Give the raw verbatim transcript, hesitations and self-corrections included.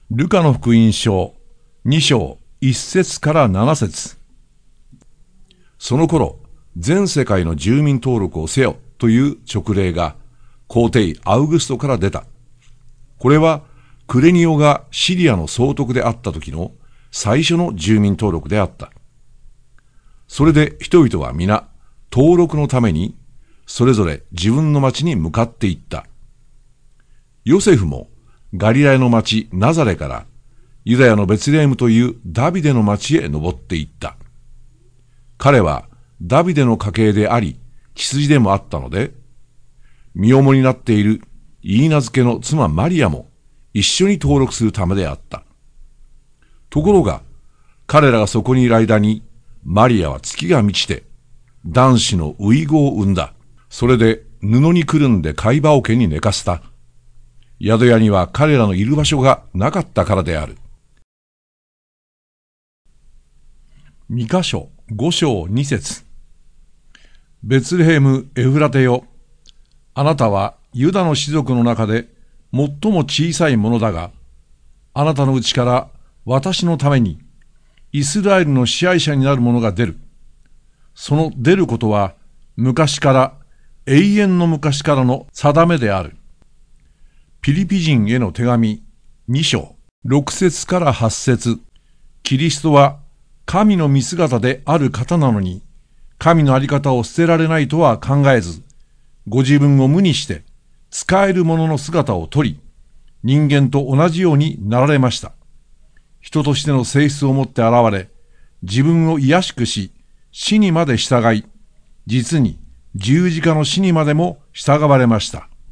ルカの福音書に章いっ節からなな節。その頃、全世界の住民登録をせよという勅令が皇帝アウグストから出た。これはクレニオがシリアの総督であった時の最初の住民登録であった。それで人々は皆登録のためにそれぞれ自分の町に向かっていった。ヨセフもガリラヤの町ナザレからユダヤのベツレヘムというダビデの町へ登っていった。彼はダビデの家系であり血筋でもあったので、身重になっているイーナ付けの妻マリアも一緒に登録するためであった。ところが彼らがそこにいる間にマリアは月が満ちて男子の遺子を産んだ。それで布にくるんで貝羽桶に寝かせた。宿屋には彼らのいる場所がなかったからである。ミカ書ご章に節。ベツレヘムエフラテよ、あなたはユダの氏族の中で最も小さいものだが、あなたのうちから私のためにイスラエルの支配者になる者が出る。その出ることは昔から永遠の昔からの定めである。ピリピ人への手紙に章ろく節からはち節。キリストは神の見姿である方なのに、神のあり方を捨てられないとは考えず、ご自分を無にして使える者の姿をとり、人間と同じようになられました。人としての性質を持って現れ、自分を卑しくし、死にまで従い、実に十字架の死にまでも従われました。